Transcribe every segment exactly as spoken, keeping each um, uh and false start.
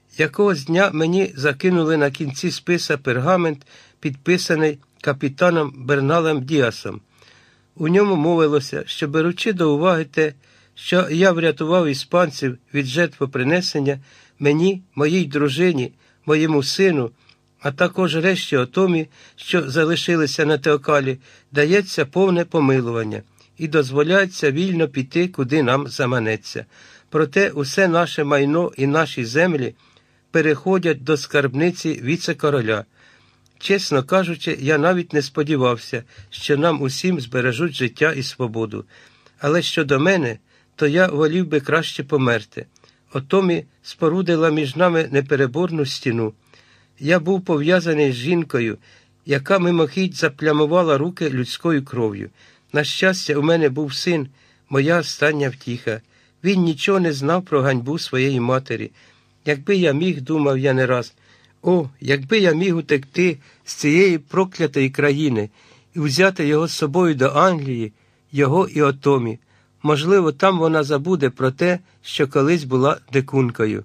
Якогось дня мені закинули на кінці списа пергамент, підписаний капітаном Берналем Діасом. У ньому мовилося, що, беручи до уваги те, що я врятував іспанців від жертвопринесення, мені, моїй дружині, моєму сину, а також решті отомі, що залишилися на Теокалі, дається повне помилування і дозволяється вільно піти, куди нам заманеться. Проте усе наше майно і наші землі переходять до скарбниці віце-короля. Чесно кажучи, я навіть не сподівався, що нам усім збережуть життя і свободу. Але щодо мене, то я волів би краще померти. Отомі спорудила між нами непереборну стіну. Я був пов'язаний з жінкою, яка мимохідь заплямувала руки людською кров'ю. На щастя, у мене був син, моя остання втіха. Він нічого не знав про ганьбу своєї матері. Якби я міг, думав я не раз, о, якби я міг утекти з цієї проклятої країни і взяти його з собою до Англії, його і Отомі. Можливо, там вона забуде про те, що колись була дикункою.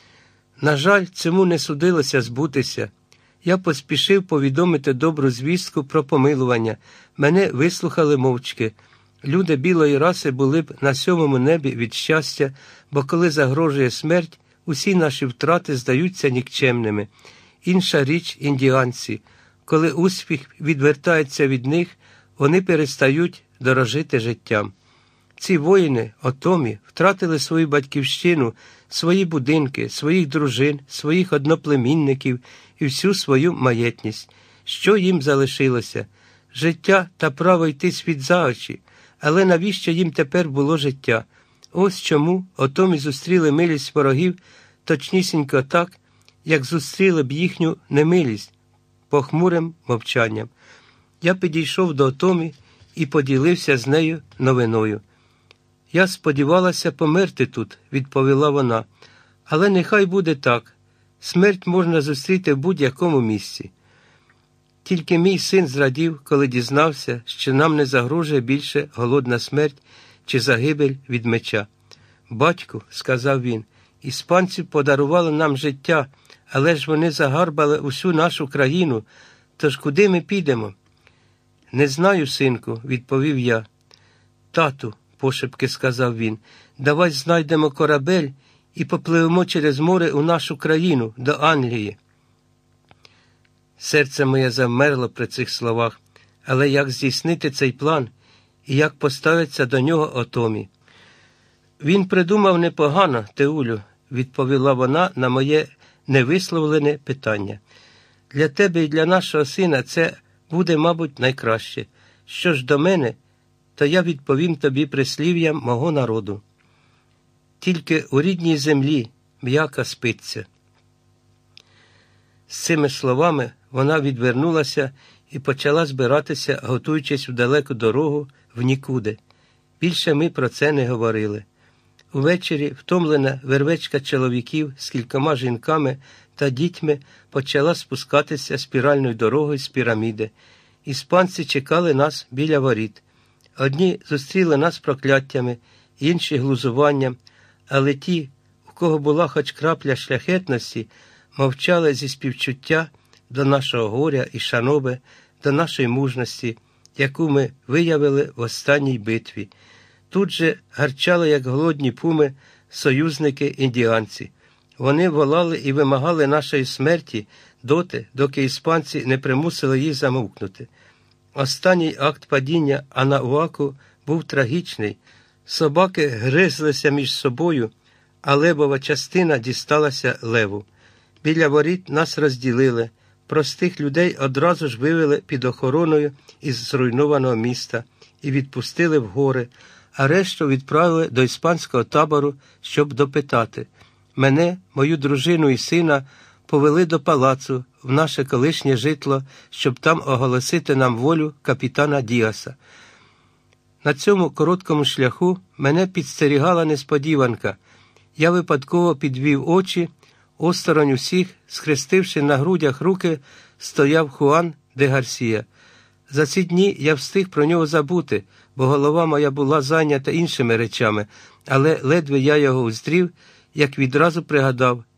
На жаль, цьому не судилося збутися. Я поспішив повідомити добру звістку про помилування. Мене вислухали мовчки. Люди білої раси були б на сьомому небі від щастя, бо коли загрожує смерть, усі наші втрати здаються нікчемними. Інша річ – індіанці. Коли успіх відвертається від них, вони перестають дорожити життям. Ці воїни, отомі, втратили свою батьківщину, свої будинки, своїх дружин, своїх одноплемінників і всю свою маєтність. Що їм залишилося? Життя та право йти світ за очі. Але навіщо їм тепер було життя? Ось чому отомі зустріли милість ворогів точнісінько так, як зустріли б їхню немилість, похмурим мовчанням. Я підійшов до Отомі і поділився з нею новиною. «Я сподівалася померти тут», – відповіла вона, – «але нехай буде так. Смерть можна зустріти в будь-якому місці». Тільки мій син зрадів, коли дізнався, що нам не загрожує більше голодна смерть чи загибель від меча. «Батьку», – сказав він, – «іспанці подарували нам життя, але ж вони загарбали усю нашу країну, тож куди ми підемо?» «Не знаю, синку», – відповів я. «Тату», – пошепки сказав він, – «давай знайдемо корабель і попливемо через море у нашу країну, до Англії». Серце моє завмерло при цих словах, але як здійснити цей план і як поставиться до нього Отомі? «Він придумав непогано, Теулю», – відповіла вона на моє невисловлене питання. «Для тебе і для нашого сина це буде, мабуть, найкраще. Що ж до мене, то я відповім тобі прислів'ям мого народу. Тільки у рідній землі м'яка спиться». З цими словами вона відвернулася і почала збиратися, готуючись у далеку дорогу в нікуди. Більше ми про це не говорили. Увечері втомлена вервечка чоловіків з кількома жінками та дітьми почала спускатися спіральною дорогою з піраміди. Іспанці чекали нас біля воріт. Одні зустріли нас прокляттями, інші глузуванням, але ті, у кого була хоч крапля шляхетності, мовчали зі співчуття до нашого горя і шанови, до нашої мужності, яку ми виявили в останній битві. Тут же гарчали, як голодні пуми, союзники-індіанці. Вони волали і вимагали нашої смерті доти, доки іспанці не примусили їх замовкнути. Останній акт падіння Анауаку був трагічний. Собаки гризлися між собою, а левова частина дісталася леву. Біля воріт нас розділили. Простих людей одразу ж вивели під охороною із зруйнованого міста і відпустили в гори, а решту відправили до іспанського табору, щоб допитати. Мене, мою дружину і сина повели до палацу, в наше колишнє житло, щоб там оголосити нам волю капітана Діаса. На цьому короткому шляху мене підстерігала несподіванка. Я випадково підвів очі, осторонь усіх, схрестивши на грудях руки, стояв Хуан де Гарсія. За ці дні я встиг про нього забути, бо голова моя була зайнята іншими речами, але ледве я його уздрів, як відразу пригадав,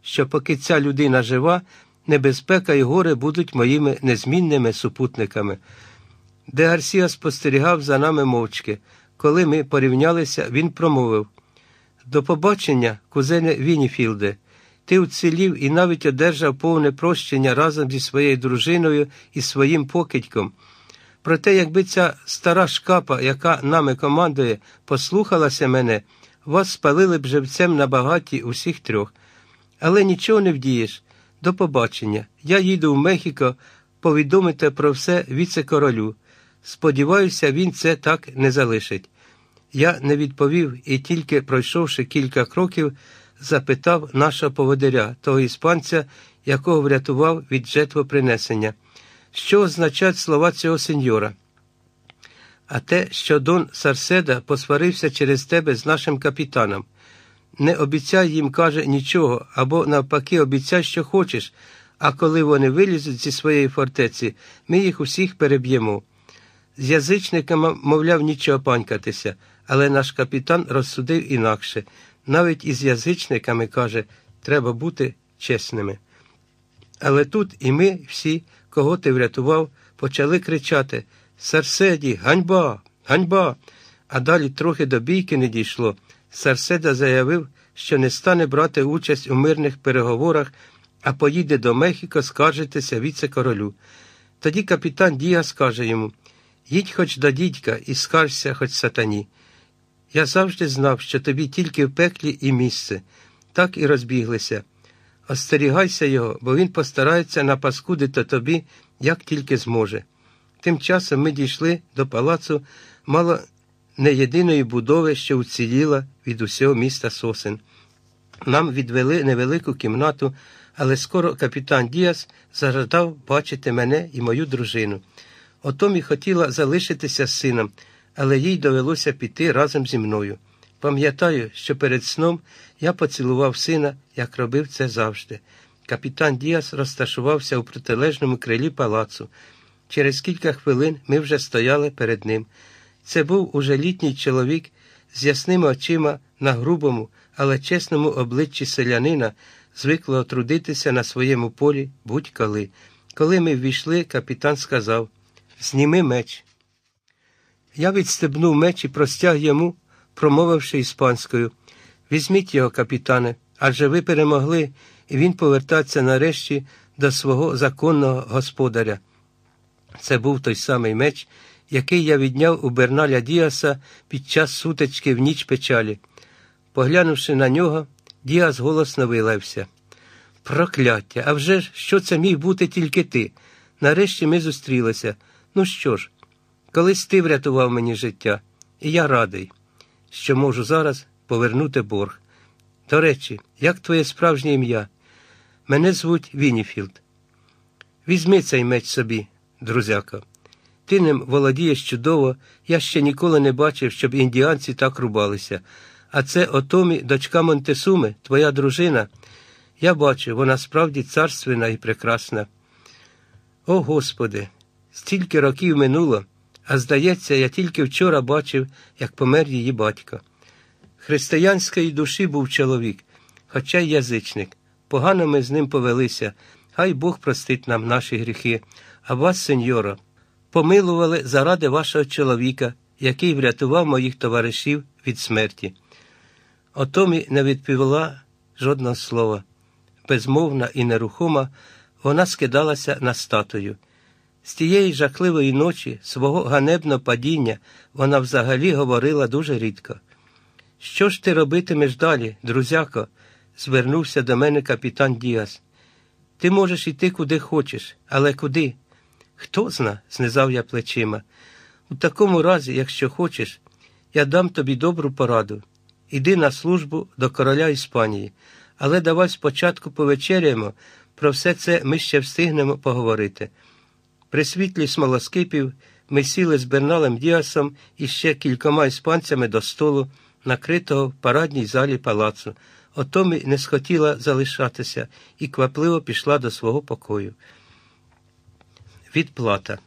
що поки ця людина жива, небезпека і горе будуть моїми незмінними супутниками. Де Гарсія спостерігав за нами мовчки. Коли ми порівнялися, він промовив: «До побачення, кузене Вініфілде. Ти уцілів і навіть одержав повне прощення разом зі своєю дружиною і своїм покидьком. Проте, якби ця стара шкапа, яка нами командує, послухалася мене, вас спалили б живцем на багаті усіх трьох. Але нічого не вдієш. До побачення. Я їду в Мехіко повідомити про все віце-королю. Сподіваюся, він це так не залишить». Я не відповів і тільки, пройшовши кілька кроків, запитав нашого поводиря, того іспанця, якого врятував від жертвопринесення: «Що означають слова цього сеньора?» «А те, що Дон Сарседа посварився через тебе з нашим капітаном. Не обіцяй їм, каже, нічого, або навпаки обіцяй, що хочеш, а коли вони вилізуть зі своєї фортеці, ми їх усіх переб'ємо». З язичниками, мовляв, нічого панькатися, але наш капітан розсудив інакше. Навіть із язичниками, каже, треба бути чесними. Але тут і ми всі, кого ти врятував, почали кричати: «Сарседі, ганьба! Ганьба!» А далі трохи до бійки не дійшло. Сарседа заявив, що не стане брати участь у мирних переговорах, а поїде до Мехіко скаржитися віце-королю. Тоді капітан Діас каже йому: «Їдь хоч до дідька і скаржся хоч сатані. Я завжди знав, що тобі тільки в пеклі і місце». Так і розбіглися. Остерігайся його, бо він постарається напаскудити тобі, як тільки зможе. Тим часом ми дійшли до палацу мало не єдиної будови, що уціліла від усього міста сосен. Нам відвели невелику кімнату, але скоро капітан Діас зажадав бачити мене і мою дружину. Отомі хотіла залишитися з сином, але їй довелося піти разом зі мною. Пам'ятаю, що перед сном я поцілував сина, як робив це завжди. Капітан Діас розташувався у протилежному крилі палацу. Через кілька хвилин ми вже стояли перед ним. Це був уже літній чоловік з ясними очима на грубому, але чесному обличчі селянина, звиклого трудитися на своєму полі будь-коли. Коли ми ввійшли, капітан сказав: «Зніми меч». Я відстебнув меч і простяг йому, промовивши іспанською: «Візьміть його, капітане, адже ви перемогли, і він повертається нарешті до свого законного господаря». Це був той самий меч, який я відняв у Берналя Діаса під час сутички в ніч печалі. Поглянувши на нього, Діас голосно вилився: «Прокляття! А вже ж, що це міг бути тільки ти? Нарешті ми зустрілися. Ну що ж, колись ти врятував мені життя, і я радий, що можу зараз повернути борг. До речі, як твоє справжнє ім'я?» «Мене звуть Вініфілд». «Візьми цей меч собі, друзяко. Ти ним володієш чудово, я ще ніколи не бачив, щоб індіанці так рубалися. А це Отомі, дочка Монтесуми, твоя дружина. Я бачу, вона справді царственна і прекрасна». О, Господи, стільки років минуло, а здається, я тільки вчора бачив, як помер її батько. Християнської душі був чоловік, хоча й язичник. Погано ми з ним повелися, хай Бог простить нам наші гріхи. А вас, сеньоро, помилували заради вашого чоловіка, який врятував моїх товаришів від смерті». Отомі не відповіла жодного слова. Безмовна і нерухома, вона скидалася на статую. З тієї жахливої ночі, свого ганебного падіння, вона взагалі говорила дуже рідко. «Що ж ти робитимеш далі, друзяко?» – звернувся до мене капітан Діас. «Ти можеш йти куди хочеш, але куди?» «Хто зна?» – знизав я плечима. «У такому разі, якщо хочеш, я дам тобі добру пораду. Іди на службу до короля Іспанії, але давай спочатку повечеряємо, про все це ми ще встигнемо поговорити». При світлі смолоскипів ми сіли з Берналем Діасом і ще кількома іспанцями до столу, накритого в парадній залі палацу. Отомі не схотіла залишатися і квапливо пішла до свого покою. Відплата.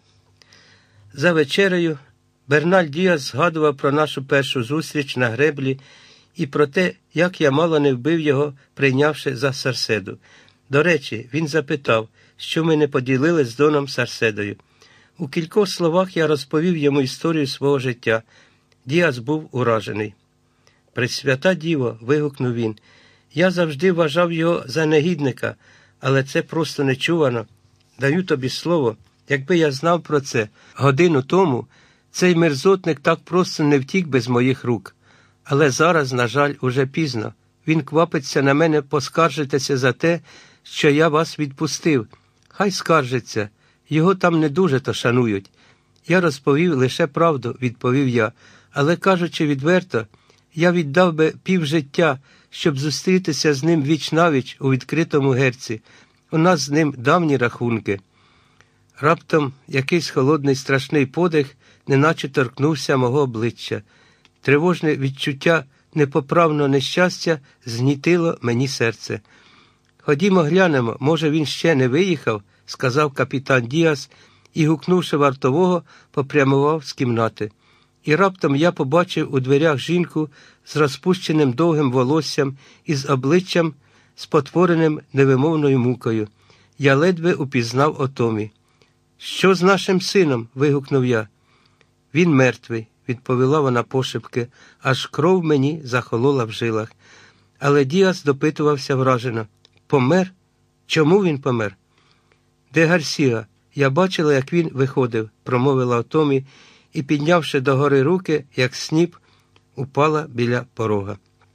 За вечерею Берналь Діас згадував про нашу першу зустріч на греблі і про те, як я мало не вбив його, прийнявши за Сарседу. До речі, він запитав, що ми не поділили з Доном Сарседою. У кількох словах я розповів йому історію свого життя. Діас був уражений. «Пресвята Діво!» – вигукнув він. «Я завжди вважав його за негідника, але це просто нечувано. Даю тобі слово, якби я знав про це годину тому, цей мерзотник так просто не втік без моїх рук. Але зараз, на жаль, уже пізно. Він квапиться на мене поскаржитися за те, що я вас відпустив. Хай скаржиться, його там не дуже-то шанують». «Я розповів лише правду», – відповів я, «але, кажучи відверто, я віддав би півжиття, щоб зустрітися з ним віч-навіч у відкритому герці. У нас з ним давні рахунки». Раптом якийсь холодний страшний подих неначе торкнувся мого обличчя. Тривожне відчуття непоправного нещастя згнітило мені серце. «Ходімо глянемо, може він ще не виїхав», – сказав капітан Діас і, гукнувши вартового, попрямував з кімнати. І раптом я побачив у дверях жінку з розпущеним довгим волоссям і з обличчям, спотвореним невимовною мукою. Я ледве упізнав Отомі. «Що з нашим сином?» – вигукнув я. «Він мертвий», – відповіла вона пошепки, аж кров мені захолола в жилах. Але Діас допитувався вражено. «Помер? Чому він помер?» «Де Гарсіа? Я бачила, як він виходив», – промовила Отомі, і, піднявши догори руки, як сніп, упала біля порога.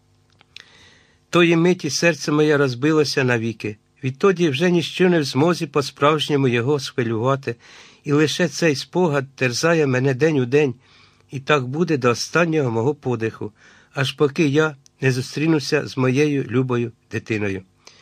Тої миті серце моє розбилося навіки. Відтоді вже ніщо не в змозі по-справжньому його схвилювати, і лише цей спогад терзає мене день у день, і так буде до останнього мого подиху, аж поки я не зустрінуся з моєю любою дитиною.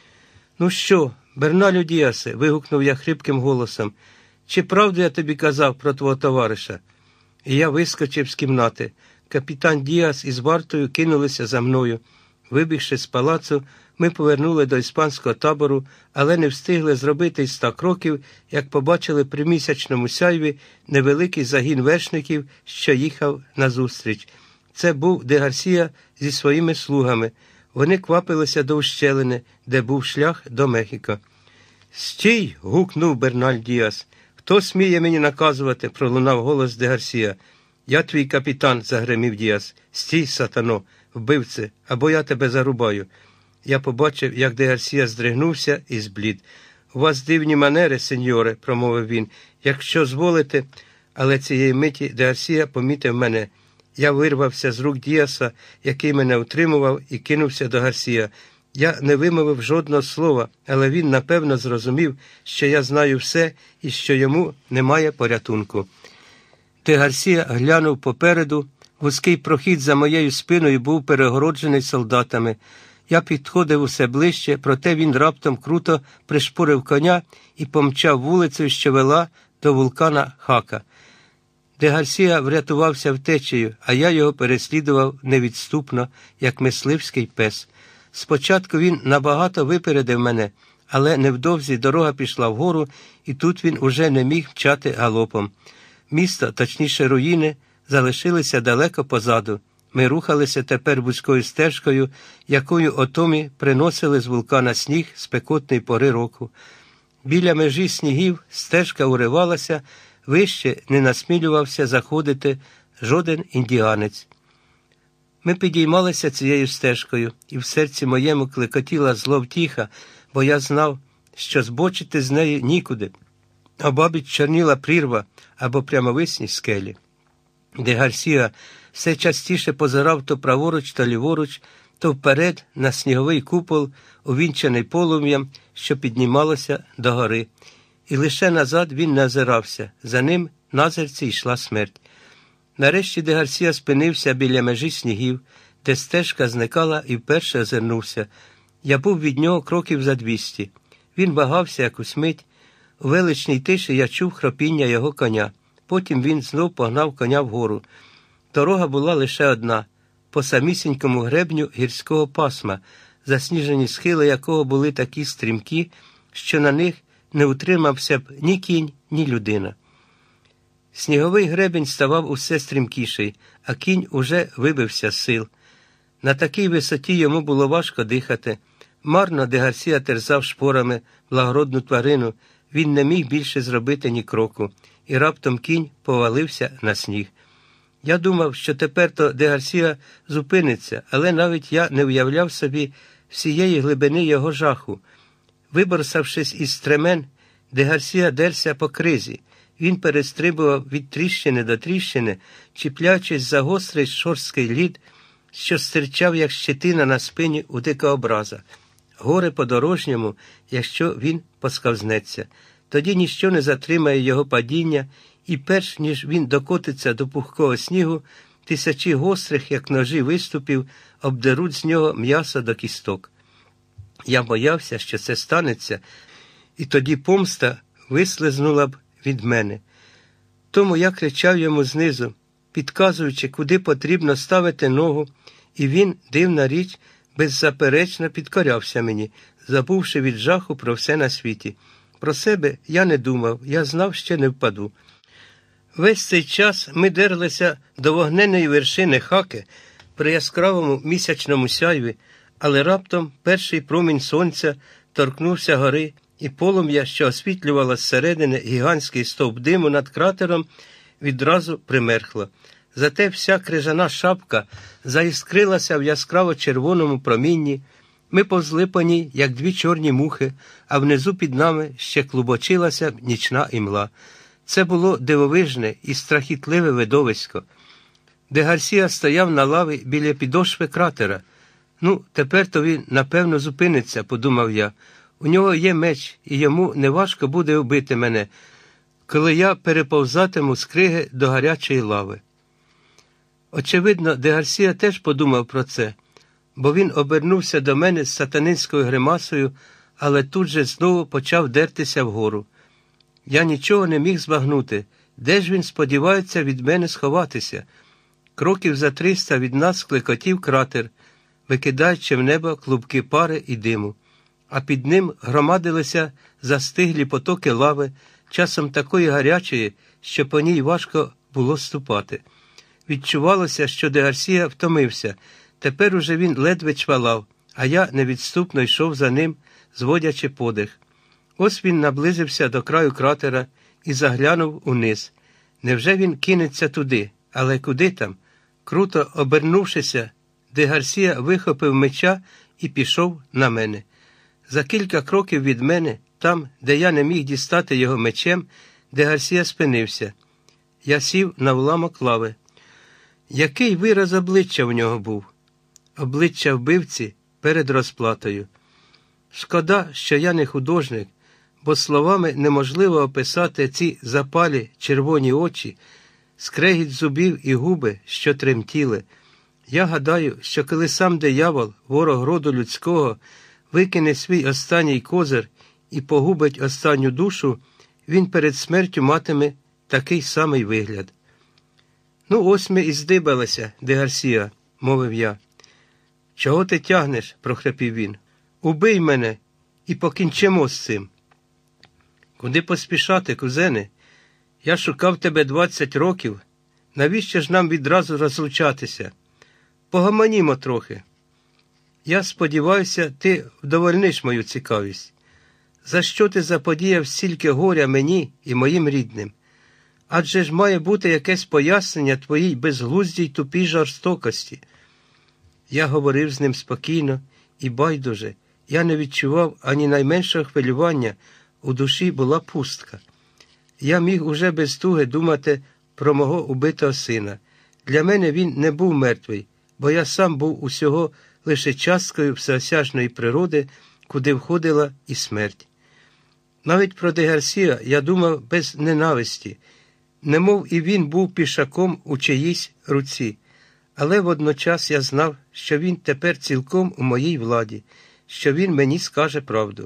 «Ну що, Берналю Діасе?» – вигукнув я хрипким голосом. «Чи правду я тобі казав про твого товариша?» І я вискочив з кімнати. Капітан Діас із вартою кинулися за мною. Вибігши з палацу, ми повернули до іспанського табору, але не встигли зробити й ста кроків, як побачили при місячному сяйві невеликий загін вершників, що їхав назустріч. Це був де Гарсія зі своїми слугами. Вони квапилися до ущелини, де був шлях до Мехіко. «Стій!» – гукнув Берналь Діас. «Хто сміє мені наказувати?» – пролунав голос де Гарсія. «Я твій капітан», – загримів Діас. «Стій, сатано, вбивце, або я тебе зарубаю». Я побачив, як де Гарсія здригнувся і зблід. «У вас дивні манери, сеньоре», – промовив він. «Якщо зволите...» Але цієї миті де Гарсія помітив мене. Я вирвався з рук Діаса, який мене утримував, і кинувся до Гарсія. Я не вимовив жодного слова, але він, напевно, зрозумів, що я знаю все і що йому немає порятунку. Де Гарсія глянув попереду. Вузький прохід за моєю спиною був перегороджений солдатами. Я підходив усе ближче, проте він раптом круто пришпорив коня і помчав вулицею, що вела до вулкана Хака. Де Гарсія врятувався втечею, а я його переслідував невідступно, як мисливський пес. Спочатку він набагато випередив мене, але невдовзі дорога пішла вгору, і тут він уже не міг мчати галопом. Місто, точніше руїни, залишилися далеко позаду. Ми рухалися тепер вузькою стежкою, якою Отомі приносили з вулкана сніг спекотної пори року. Біля межі снігів стежка уривалася, вище не насмілювався заходити жоден індіанець. Ми підіймалися цією стежкою, і в серці моєму клекотіла зловтіха, бо я знав, що збочити з неї нікуди. Обабіч чорніла прірва або прямовисні скелі. Де Гарсія все частіше позирав то праворуч, то ліворуч, то вперед на сніговий купол, увінчаний полум'ям, що піднімалося до гори. І лише назад він не озирався, за ним назирці йшла смерть. Нарешті де Гарсія спинився біля межі снігів, де стежка зникала, і вперше озирнувся. Я був від нього кроків за двісті. Він вагався якусь мить. У величній тиші я чув хропіння його коня. Потім він знов погнав коня вгору. Дорога була лише одна, по самісінькому гребню гірського пасма, засніжені схили якого були такі стрімкі, що на них не утримався б ні кінь, ні людина. Сніговий гребінь ставав усе стрімкіший, а кінь уже вибився з сил. На такій висоті йому було важко дихати. Марно де Гарсія терзав шпорами благородну тварину, він не міг більше зробити ні кроку, і раптом кінь повалився на сніг. Я думав, що тепер-то де Гарсія зупиниться, але навіть я не уявляв собі всієї глибини його жаху. Виборсавшись із стремен, де Гарсія дерся по кризі. Він перестрибував від тріщини до тріщини, чіплячись за гострий шорсткий лід, що стирчав, як щетина на спині у дикообраза. Горе подорожньому, якщо він посковзнеться. Тоді ніщо не затримає його падіння, і перш ніж він докотиться до пухкого снігу, тисячі гострих, як ножі, виступів обдеруть з нього м'ясо до кісток. Я боявся, що це станеться, і тоді помста вислизнула б від мене. Тому я кричав йому знизу, підказуючи, куди потрібно ставити ногу, і він, дивна річ, беззаперечно підкорявся мені, забувши від жаху про все на світі. Про себе я не думав, я знав, що не впаду. Весь цей час ми дерлися до вогненої вершини Хаки при яскравому місячному сяйві, але раптом перший промінь сонця торкнувся гори, і полум'я, що освітлювало зсередини гігантський стовп диму над кратером, відразу примерхло. Зате вся крижана шапка заіскрилася в яскраво-червоному промінні. Ми повзли по ній, як дві чорні мухи, а внизу під нами ще клубочилася нічна імла. Це було дивовижне і страхітливе видовисько. Де Гарсія стояв на лаві біля підошви кратера. Ну, тепер-то він, напевно, зупиниться, подумав я. У нього є меч, і йому неважко буде вбити мене, коли я переповзатиму з криги до гарячої лави. Очевидно, де Гарсія теж подумав про це, бо він обернувся до мене з сатанинською гримасою, але тут же знову почав дертися вгору. Я нічого не міг збагнути, де ж він сподівається від мене сховатися. Кроків за триста від нас клекотів кратер, викидаючи в небо клубки пари і диму. А під ним громадилися застиглі потоки лави, часом такої гарячої, що по ній важко було ступати. Відчувалося, що де Гарсія втомився. Тепер уже він ледве чвалав, а я невідступно йшов за ним, зводячи подих. Ось він наблизився до краю кратера і заглянув униз. Невже він кинеться туди? Але куди там? Круто обернувшися, де Гарсія вихопив меча і пішов на мене. За кілька кроків від мене, там, де я не міг дістати його мечем, де Гарсія спинився. Я сів на уламок лави. Який вираз обличчя в нього був? Обличчя вбивці перед розплатою. Шкода, що я не художник, бо словами неможливо описати ці запалі червоні очі, скрегіт зубів і губи, що тремтіли. Я гадаю, що коли сам диявол, ворог роду людського, викине свій останній козир і погубить останню душу, він перед смертю матиме такий самий вигляд. «Ну, ось ми і здибалися, де Гарсія», – мовив я. «Чого ти тягнеш?» – прохрипів він. «Убий мене і покінчимо з цим». «Куди поспішати, кузене? Я шукав тебе двадцять років. Навіщо ж нам відразу розлучатися? Погомонімо трохи. Я сподіваюся, ти вдовольниш мою цікавість. За що ти заподіяв стільки горя мені і моїм рідним? Адже ж має бути якесь пояснення твоїй безглуздій тупій жорстокості». Я говорив з ним спокійно і байдуже. Я не відчував ані найменшого хвилювання, у душі була пустка. Я міг уже без туги думати про мого убитого сина. Для мене він не був мертвий, бо я сам був усього лише часткою всеосяжної природи, куди входила і смерть. Навіть про де Гарсія я думав без ненависті, немов і він був пішаком у чиїсь руці. Але водночас я знав, що він тепер цілком у моїй владі, що він мені скаже правду.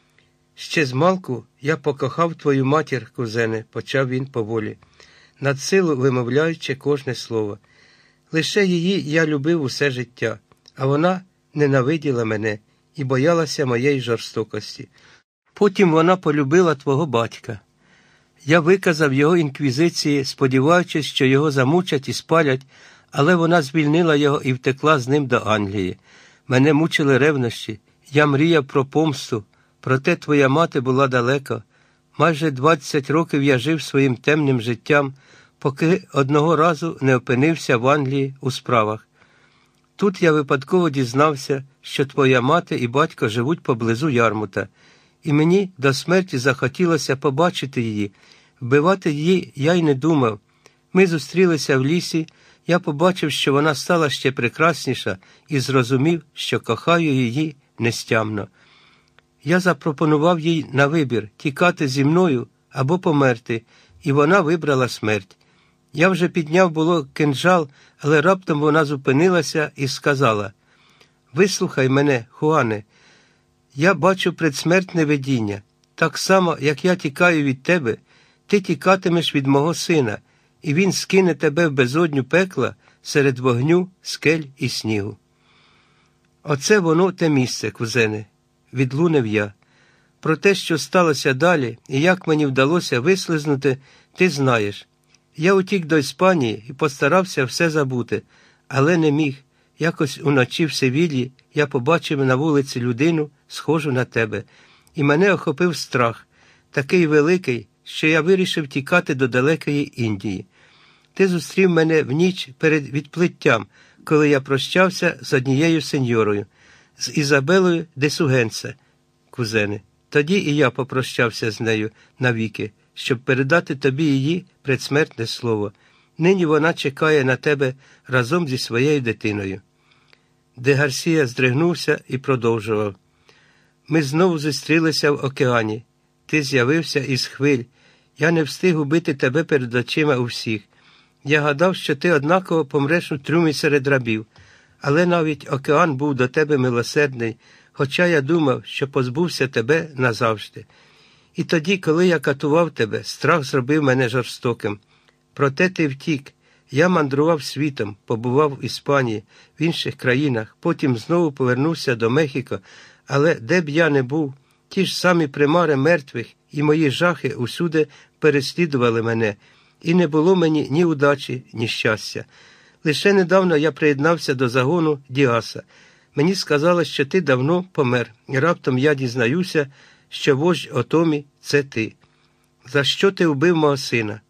«Ще змалку я покохав твою матір, кузене», – почав він поволі, надсилу вимовляючи кожне слово. «Лише її я любив усе життя, а вона ненавиділа мене і боялася моєї жорстокості. Потім вона полюбила твого батька. Я виказав його інквізиції, сподіваючись, що його замучать і спалять, Але вона звільнила його і втекла з ним до Англії. Мене мучили ревнощі, я мріяв про помсту, проте твоя мати була далеко. Майже двадцять років я жив своїм темним життям, поки одного разу не опинився в Англії у справах. Тут я випадково дізнався, що твоя мати і батько живуть поблизу Ярмута, і мені до смерті захотілося побачити її. Вбивати її я й не думав. Ми зустрілися в лісі, я побачив, що вона стала ще прекрасніша, і зрозумів, що кохаю її нестямно. Я запропонував їй на вибір – тікати зі мною або померти, і вона вибрала смерть. Я вже підняв було кинджал, але раптом вона зупинилася і сказала: «Вислухай мене, Хуане, я бачу предсмертне видіння. Так само, як я тікаю від тебе, ти тікатимеш від мого сина, і він скине тебе в безодню пекла серед вогню, скель і снігу». Оце воно те місце, кузене, відлунив я. Про те, що сталося далі, і як мені вдалося вислизнути, ти знаєш. Я утік до Іспанії і постарався все забути, але не міг. Якось уночі в Севіллі я побачив на вулиці людину, схожу на тебе, і мене охопив страх, такий великий, що я вирішив тікати до далекої Індії. Ти зустрів мене в ніч перед відплиттям, коли я прощався з однією сеньорою, з Ізабелою де Сугенце, кузене. Тоді і я попрощався з нею навіки, щоб передати тобі її предсмертне слово. Нині вона чекає на тебе разом зі своєю дитиною. Де Гарсія здригнувся і продовжував. Ми знову зустрілися в океані. Ти з'явився із хвиль. Я не встиг убити тебе перед очима у всіх. Я гадав, що ти однаково помреш у трюмі серед рабів. Але навіть океан був до тебе милосердний, хоча я думав, що позбувся тебе назавжди. І тоді, коли я катував тебе, страх зробив мене жорстоким. Проте ти втік. Я мандрував світом, побував в Іспанії, в інших країнах, потім знову повернувся до Мехіко, але де б я не був, ті ж самі примари мертвих і мої жахи усюди переслідували мене, і не було мені ні удачі, ні щастя. Лише недавно я приєднався до загону Діаса. Мені сказали, що ти давно помер, і раптом я дізнаюся, що вождь Отомі – це ти. За що ти вбив мого сина?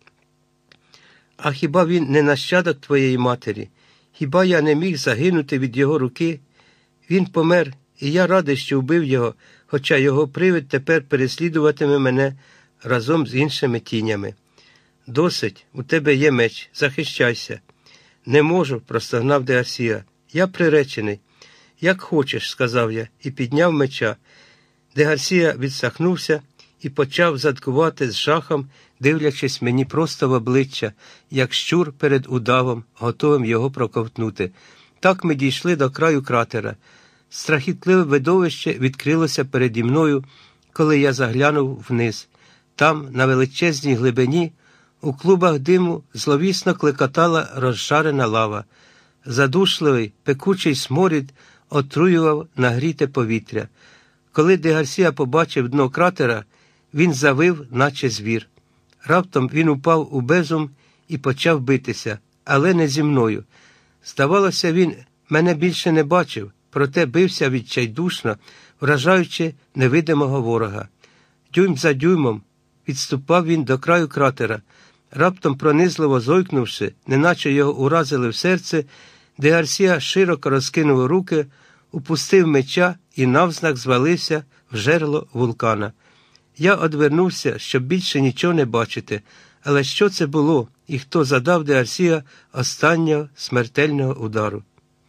А хіба він не нащадок твоєї матері? Хіба я не міг загинути від його руки? Він помер, і я радий, що вбив його, хоча його привид тепер переслідуватиме мене разом з іншими тінями. Досить, у тебе є меч, захищайся. Не можу, простогнав де Гарсія. Я приречений. Як хочеш, сказав я, і підняв меча. Де Гарсія відсахнувся і почав заткувати з жахом, дивлячись мені просто в обличчя, як щур перед удавом, готовим його проковтнути. Так ми дійшли до краю кратера. Страхітливе видовище відкрилося переді мною, коли я заглянув вниз. Там, на величезній глибині, у клубах диму зловісно клекотала розжарена лава. Задушливий, пекучий сморід отруював нагріте повітря. Коли де Гарсія побачив дно кратера, він завив, наче звір. Раптом він упав у безум і почав битися, але не зі мною. Здавалося, він мене більше не бачив, проте бився відчайдушно, вражаючи невидимого ворога. Дюйм за дюймом відступав він до краю кратера. Раптом, пронизливо зойкнувши, неначе його уразили в серце, де Гарсія широко розкинув руки, упустив меча і навзнак звалився в жерло вулкана. Я одвернувся, щоб більше нічого не бачити, але що це було і хто задав де Гарсія останнього смертельного удару?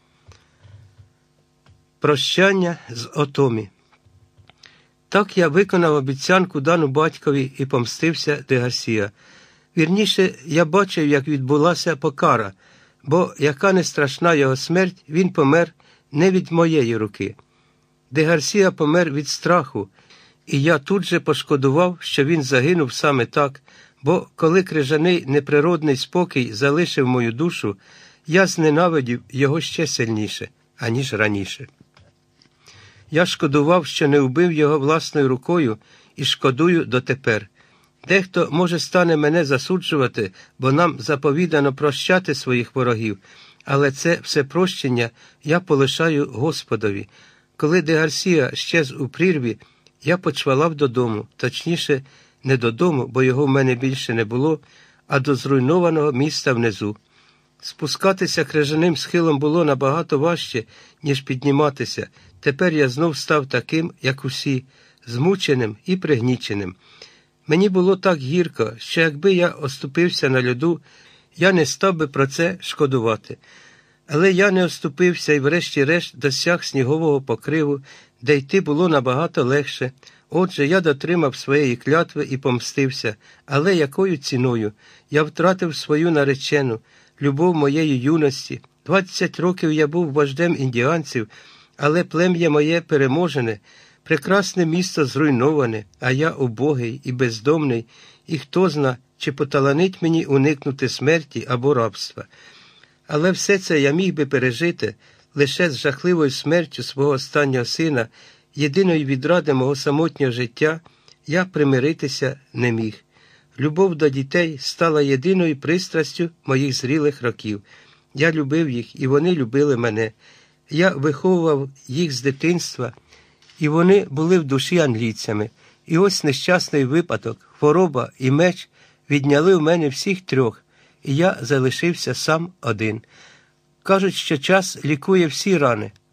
Прощання з Отомі. Так я виконав обіцянку дану батькові і помстився де Гарсія. Вірніше, я бачив, як відбулася покара, бо, яка не страшна його смерть, він помер не від моєї руки. Де Гарсія помер від страху, і я тут же пошкодував, що він загинув саме так, бо коли крижаний неприродний спокій залишив мою душу, я зненавидів його ще сильніше, аніж раніше. Я шкодував, що не вбив його власною рукою, і шкодую дотепер. Дехто, може, стане мене засуджувати, бо нам заповідано прощати своїх ворогів, Але це все прощення я полишаю Господові. Коли де Гарсія щез у прірві, я почвалав додому, точніше, не додому, бо його в мене більше не було, а до зруйнованого міста внизу. Спускатися крижаним схилом було набагато важче, ніж підніматися. Тепер я знов став таким, як усі, змученим і пригніченим. Мені було так гірко, що якби я оступився на льоду, я не став би про це шкодувати. Але я не оступився і врешті-решт досяг снігового покриву, де йти було набагато легше. Отже, я дотримав своєї клятви і помстився. Але якою ціною? Я втратив свою наречену, любов моєї юності. Двадцять років я був вождем індіанців, але плем'я моє переможене, прекрасне місто зруйноване, а я убогий і бездомний, і хто зна, чи поталанить мені уникнути смерті або рабства. Але все це я міг би пережити лише з жахливою смертю свого останнього сина, єдиної відради мого самотнього життя, я примиритися не міг. Любов до дітей стала єдиною пристрастю моїх зрілих років. Я любив їх, і вони любили мене. Я виховував їх з дитинства, і вони були в душі англійцями. І ось нещасний випадок, хвороба і меч відняли в мене всіх трьох, і я залишився сам один. Кажуть, що час лікує всі рани,